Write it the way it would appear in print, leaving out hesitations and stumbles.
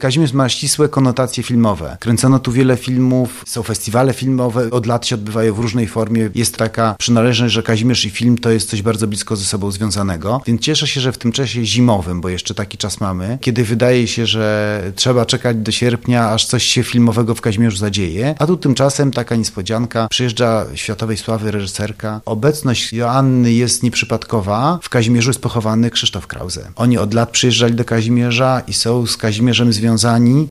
Kazimierz ma ścisłe konotacje filmowe. Kręcono tu wiele filmów, są festiwale filmowe, od lat się odbywają w różnej formie. Jest taka przynależność, że Kazimierz i film to jest coś bardzo blisko ze sobą związanego. Więc cieszę się, że w tym czasie zimowym, bo jeszcze taki czas mamy, kiedy wydaje się, że trzeba czekać do sierpnia, aż coś się filmowego w Kazimierzu zadzieje, a tu tymczasem taka niespodzianka. Przyjeżdża światowej sławy reżyserka. Obecność Joanny jest nieprzypadkowa. W Kazimierzu jest pochowany Krzysztof Krause. Oni od lat przyjeżdżali do Kazimierza i są z Kazimierzem związani.